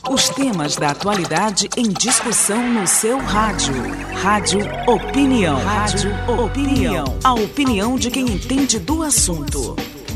Os temas da atualidade em discussão no seu rádio. Rádio Opinião. Rádio Opinião. A opinião de quem entende do assunto.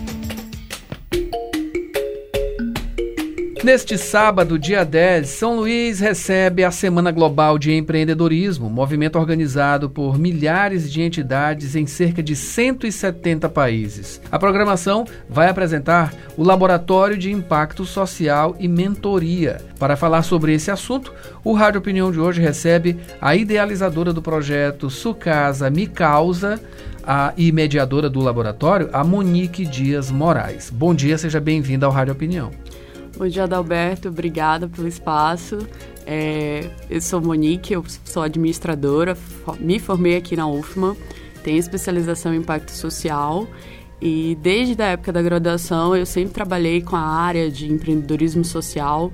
Neste sábado, dia 10, São Luís recebe a Semana Global de Empreendedorismo, movimento organizado por milhares de entidades em cerca de 170 países. A programação vai apresentar o Laboratório de Impacto Social e Mentoria. Para falar sobre esse assunto, o Rádio Opinião de hoje recebe a idealizadora do projeto Sucasa Me Causa e mediadora do laboratório, a Monique Dias Moraes. Bom dia, seja bem-vinda ao Rádio Opinião. Bom dia, Adalberto. Obrigada pelo espaço. Eu sou Monique, eu sou administradora, me formei aqui na UFMA, tenho especialização em impacto social e desde a época da graduação eu sempre trabalhei com a área de empreendedorismo social.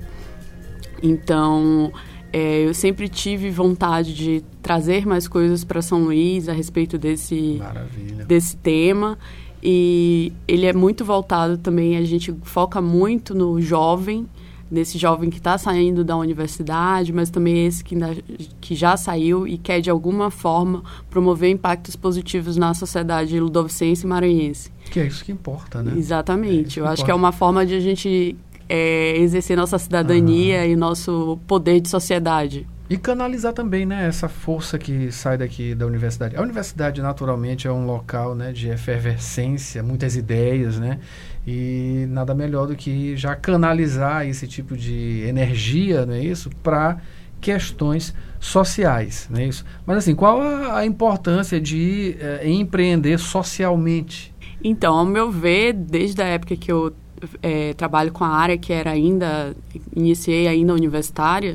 Então, eu sempre tive vontade de trazer mais coisas para São Luís a respeito desse tema. E ele é muito voltado também, a gente foca muito no jovem, nesse jovem que está saindo da universidade, mas também esse que já saiu e quer, de alguma forma, promover impactos positivos na sociedade ludovicense e maranhense. Que é isso que importa, né? Exatamente. Eu acho que é uma forma de a gente exercer nossa cidadania e nosso poder de sociedade. E canalizar também, né, essa força que sai daqui da universidade. A universidade, naturalmente, é um local, né, de efervescência, muitas ideias, né? E nada melhor do que já canalizar esse tipo de energia, não é isso, para questões sociais, não é isso? Mas, assim, qual a importância de empreender socialmente? Então, ao meu ver, desde a época que eu trabalho com a área que iniciei ainda universitária,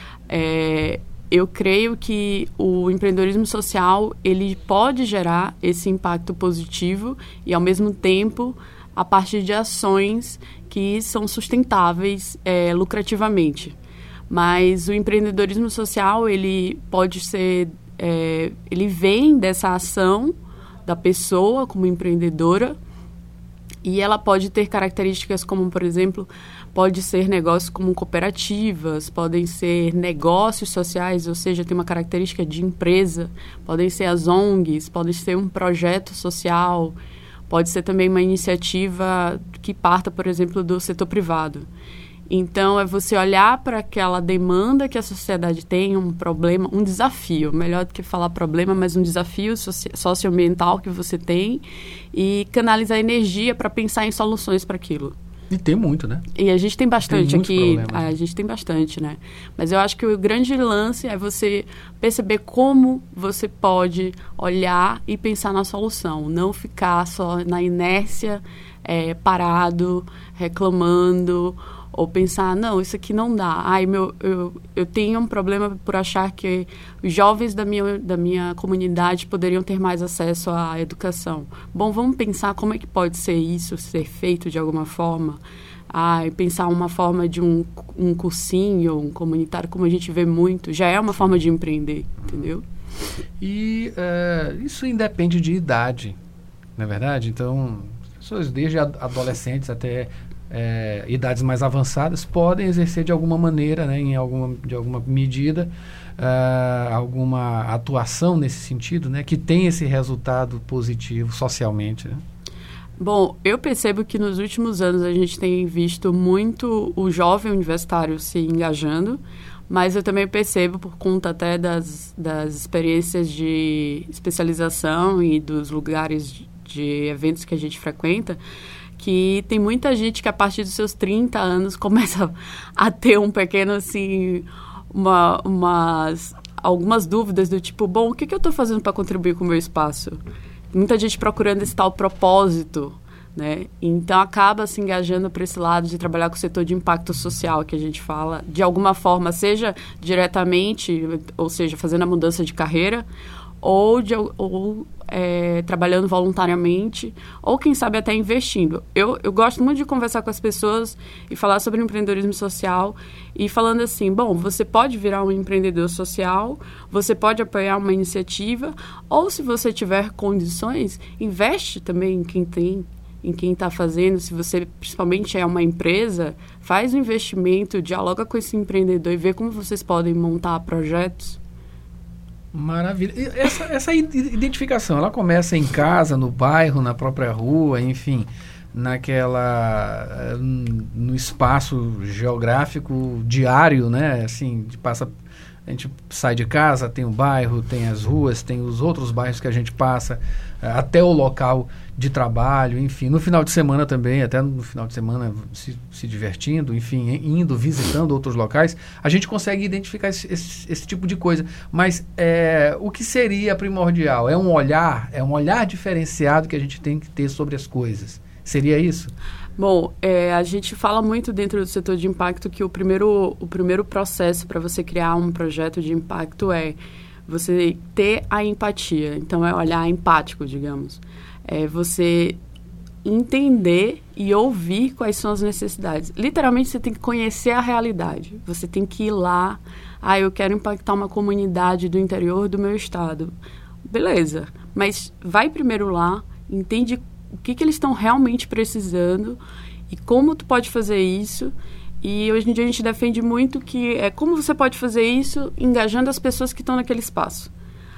eu creio que o empreendedorismo social ele pode gerar esse impacto positivo e, ao mesmo tempo, a partir de ações que são sustentáveis lucrativamente. Mas o empreendedorismo social ele pode ser, ele vem dessa ação da pessoa como empreendedora e ela pode ter características como, por exemplo, pode ser negócios como cooperativas, podem ser negócios sociais, ou seja, tem uma característica de empresa, podem ser as ONGs, pode ser um projeto social, pode ser também uma iniciativa que parta, por exemplo, do setor privado. Então, é você olhar para aquela demanda que a sociedade tem, um problema, um desafio, melhor do que falar problema, mas um desafio socioambiental que você tem e canalizar energia para pensar em soluções para aquilo. E tem muito, né? E a gente tem bastante aqui. Problemas. A gente tem bastante, né? Mas eu acho que o grande lance é você perceber como você pode olhar e pensar na solução. Não ficar só na inércia, parado, reclamando, ou pensar, não, isso aqui não dá. Eu tenho um problema por achar que os jovens da minha comunidade poderiam ter mais acesso à educação. Bom, vamos pensar como é que pode ser isso, ser feito de alguma forma. Pensar uma forma de um cursinho, um comunitário, como a gente vê muito, já é uma forma de empreender, entendeu? E isso independe de idade, não é verdade? Então, as pessoas desde adolescentes até idades mais avançadas podem exercer de alguma maneira, né, de alguma medida, alguma atuação nesse sentido, né, que tem esse resultado positivo socialmente, né? Bom, eu percebo que nos últimos anos a gente tem visto muito o jovem universitário se engajando, mas eu também percebo, por conta até das experiências de especialização e dos lugares de eventos que a gente frequenta, que tem muita gente que a partir dos seus 30 anos começa a ter um pequeno, assim, algumas dúvidas do tipo, bom, o que eu estou fazendo para contribuir com o meu espaço? Muita gente procurando esse tal propósito, né? Então, acaba se engajando para esse lado de trabalhar com o setor de impacto social, que a gente fala, de alguma forma, seja diretamente, ou seja, fazendo a mudança de carreira, ou trabalhando voluntariamente, ou quem sabe até investindo. Eu gosto muito de conversar com as pessoas e falar sobre empreendedorismo social e falando assim, bom, você pode virar um empreendedor social, você pode apoiar uma iniciativa, ou se você tiver condições, investe também em quem tem, em quem está fazendo. Se você, principalmente, é uma empresa, faz um investimento, dialoga com esse empreendedor e vê como vocês podem montar projetos. Maravilha. E essa identificação, ela começa em casa, no bairro, na própria rua, enfim, no espaço geográfico diário, né? Assim, a gente sai de casa, tem o bairro, tem as ruas, tem os outros bairros que a gente passa, até o local de trabalho, enfim. No final de semana também, até no final de semana se divertindo, enfim, indo, visitando outros locais, a gente consegue identificar esse tipo de coisa. Mas o que seria primordial? É um olhar diferenciado que a gente tem que ter sobre as coisas. Seria isso? Bom, a gente fala muito dentro do setor de impacto que o primeiro processo para você criar um projeto de impacto é você ter a empatia. Então, é olhar empático, digamos. É você entender e ouvir quais são as necessidades. Literalmente, você tem que conhecer a realidade. Você tem que ir lá. Eu quero impactar uma comunidade do interior do meu estado. Beleza. Mas vai primeiro lá, entende o que eles estão realmente precisando e como tu pode fazer isso. E hoje em dia a gente defende muito que como você pode fazer isso engajando as pessoas que estão naquele espaço.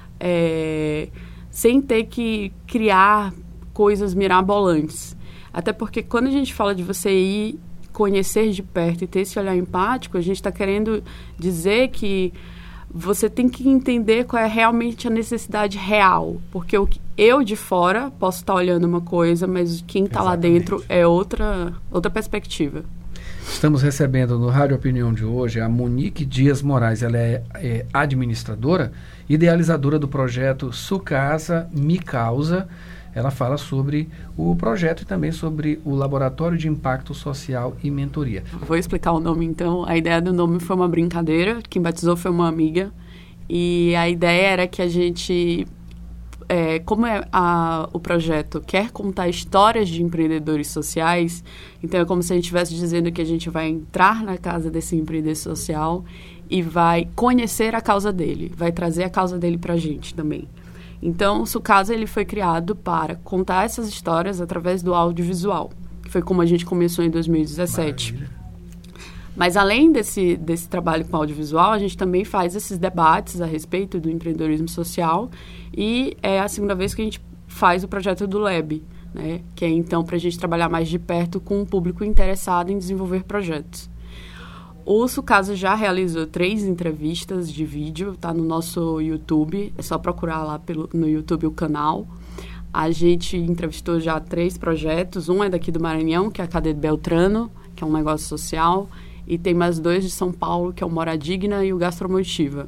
Sem ter que criar coisas mirabolantes. Até porque quando a gente fala de você ir conhecer de perto e ter esse olhar empático, a gente está querendo dizer que você tem que entender qual é realmente a necessidade real. Porque eu de fora posso estar olhando uma coisa, mas quem está lá dentro é outra perspectiva. Estamos recebendo no Rádio Opinião de hoje a Monique Dias Moraes. Ela é administradora, idealizadora do projeto Sucasa Me Causa. Ela fala sobre o projeto e também sobre o Laboratório de Impacto Social e Mentoria. Vou explicar o nome, então. A ideia do nome foi uma brincadeira. Quem batizou foi uma amiga. E a ideia era que a gente... como o projeto quer contar histórias de empreendedores sociais, então é como se a gente estivesse dizendo que a gente vai entrar na casa desse empreendedor social e vai conhecer a causa dele, vai trazer a causa dele para a gente também. Então, o Sucasa ele foi criado para contar essas histórias através do audiovisual, que foi como a gente começou em 2017. Maravilha. Mas além desse trabalho com audiovisual, a gente também faz esses debates a respeito do empreendedorismo social e é a segunda vez que a gente faz o projeto do Lab, né? Que é então para a gente trabalhar mais de perto com um público interessado em desenvolver projetos. O Sucasa já realizou 3 entrevistas de vídeo, tá no nosso YouTube, é só procurar lá no YouTube o canal. A gente entrevistou já 3 projetos, um é daqui do Maranhão, que é a Cadeia de Beltrano, que é um negócio social, e tem mais 2 de São Paulo, que é o Mora Digna e o Gastromotiva.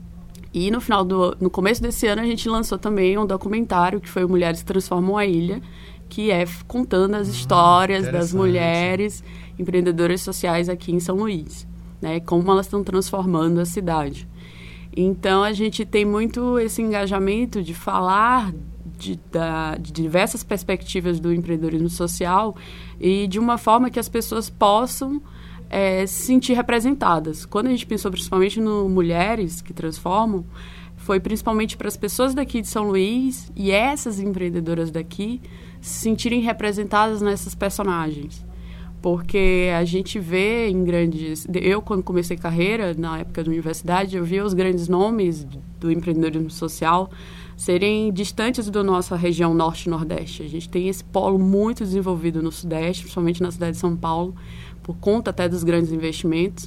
E no começo desse ano a gente lançou também um documentário que foi o Mulheres Transformam a Ilha, que é contando as histórias das mulheres empreendedoras sociais aqui em São Luís, né? Como elas estão transformando a cidade. Então, a gente tem muito esse engajamento de falar de diversas perspectivas do empreendedorismo social e de uma forma que as pessoas possam se sentir representadas. Quando a gente pensou principalmente no Mulheres que Transformam, foi principalmente para as pessoas daqui de São Luís e essas empreendedoras daqui se sentirem representadas nessas personagens. Porque a gente vê em grandes... Eu, quando comecei carreira, na época da universidade, eu via os grandes nomes do empreendedorismo social serem distantes da nossa região norte e nordeste. A gente tem esse polo muito desenvolvido no sudeste, principalmente na cidade de São Paulo, por conta até dos grandes investimentos,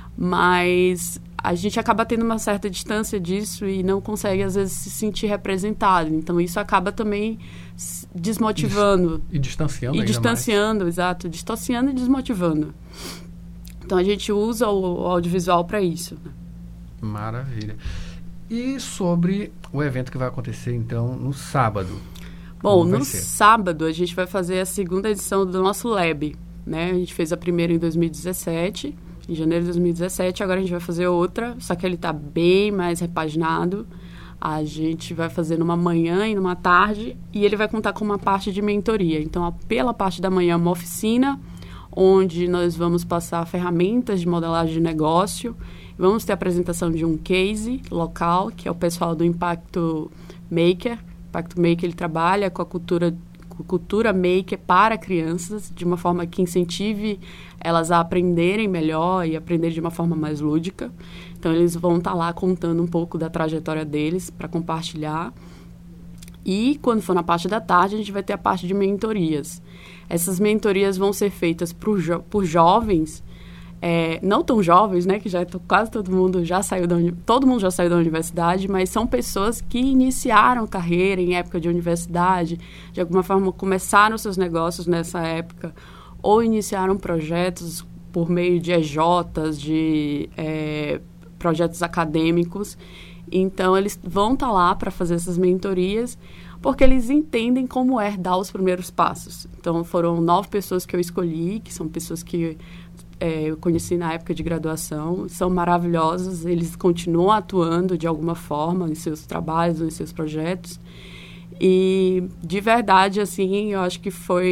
mas a gente acaba tendo uma certa distância disso e não consegue, às vezes, se sentir representado. Então, isso acaba também desmotivando. E distanciando. E distanciando, exato. Distanciando e desmotivando. Então, a gente usa o audiovisual para isso. Maravilha. E sobre o evento que vai acontecer, então, no sábado? Bom, no sábado, a gente vai fazer a 2ª edição do nosso Lab, né? A gente fez a primeira em 2017... Em janeiro de 2017, agora a gente vai fazer outra, só que ele está bem mais repaginado. A gente vai fazer numa manhã e numa tarde, e ele vai contar com uma parte de mentoria. Então, pela parte da manhã, uma oficina, onde nós vamos passar ferramentas de modelagem de negócio. Vamos ter a apresentação de um case local, que é o pessoal do Impacto Maker. O Impacto Maker, ele trabalha com a cultura cultura maker para crianças, de uma forma que incentive elas a aprenderem melhor e aprender de uma forma mais lúdica. Então, eles vão estar lá contando um pouco da trajetória deles para compartilhar. E, quando for na parte da tarde, a gente vai ter a parte de mentorias. Essas mentorias vão ser feitas por jovens, não tão jovens, né, que já quase todo mundo já saiu da universidade, mas são pessoas que iniciaram carreira em época de universidade, de alguma forma começaram seus negócios nessa época, ou iniciaram projetos por meio de EJs, de projetos acadêmicos. Então, eles vão estar lá para fazer essas mentorias, porque eles entendem como é dar os primeiros passos. Então, foram 9 pessoas que eu escolhi, que são pessoas que eu conheci na época de graduação, são maravilhosos, eles continuam atuando de alguma forma em seus trabalhos, em seus projetos. E, de verdade, assim, eu acho que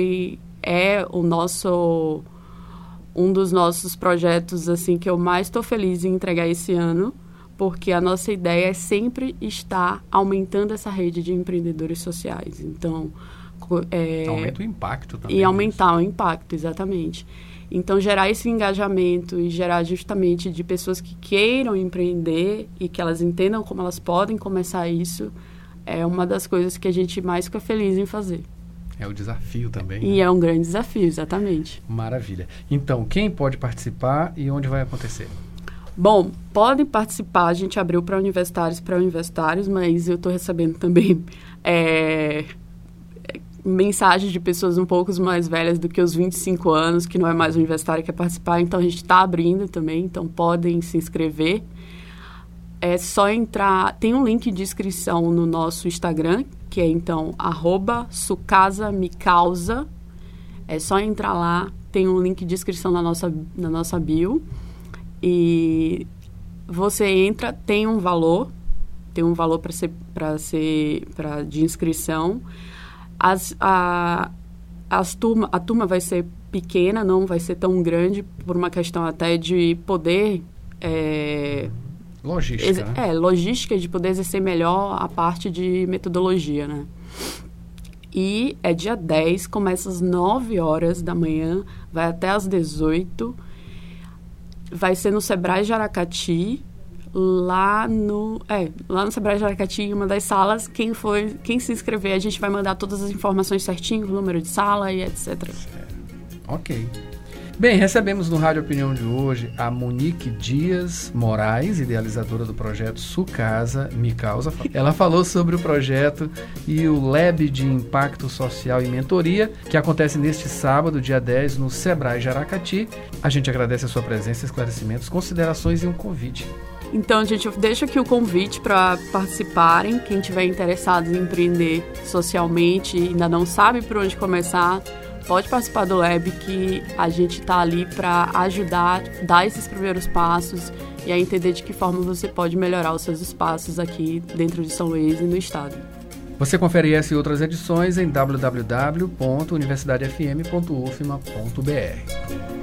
um dos nossos projetos, assim, que eu mais estou feliz em entregar esse ano, porque a nossa ideia é sempre estar aumentando essa rede de empreendedores sociais. Então, aumenta o impacto também. E aumentar o impacto, exatamente. Então, gerar esse engajamento e gerar justamente de pessoas que queiram empreender e que elas entendam como elas podem começar isso, é uma das coisas que a gente mais fica feliz em fazer. É o desafio também. E é um grande desafio, exatamente. Maravilha. Então, quem pode participar e onde vai acontecer? Bom, podem participar, a gente abriu para universitários, mas eu estou recebendo também mensagens de pessoas um pouco mais velhas do que os 25 anos, que não é mais universitário que quer participar, então a gente está abrindo também, então podem se inscrever. É só entrar, tem um link de inscrição no nosso Instagram, que é então @sucasamicausa. É só entrar lá, tem um link de inscrição na nossa bio. E você entra, tem um valor de inscrição. A turma vai ser pequena, não vai ser tão grande, por uma questão até de poder... logística, né? Logística, de poder exercer melhor a parte de metodologia, né? E é dia 10, começa às 9 horas da manhã, vai até às 18. Vai ser no Sebrae de Aracati, lá no Sebrae de Aracati, em uma das salas. Quem se inscrever, a gente vai mandar todas as informações certinho, o número de sala e etc. Ok. Bem, recebemos no Rádio Opinião de hoje a Monique Dias Moraes, idealizadora do projeto Sucasa Micausa. Ela falou sobre o projeto e o Lab de Impacto Social e Mentoria, que acontece neste sábado, dia 10, no Sebrae de Aracati. A gente agradece a sua presença, esclarecimentos, considerações e um convite. Então, gente, eu deixo aqui o convite para participarem. Quem tiver interessado em empreender socialmente e ainda não sabe por onde começar, pode participar do Lab, que a gente está ali para ajudar, dar esses primeiros passos e a entender de que forma você pode melhorar os seus espaços aqui dentro de São Luís e no estado. Você confere essa e outras edições em www.universidadefm.ufma.br.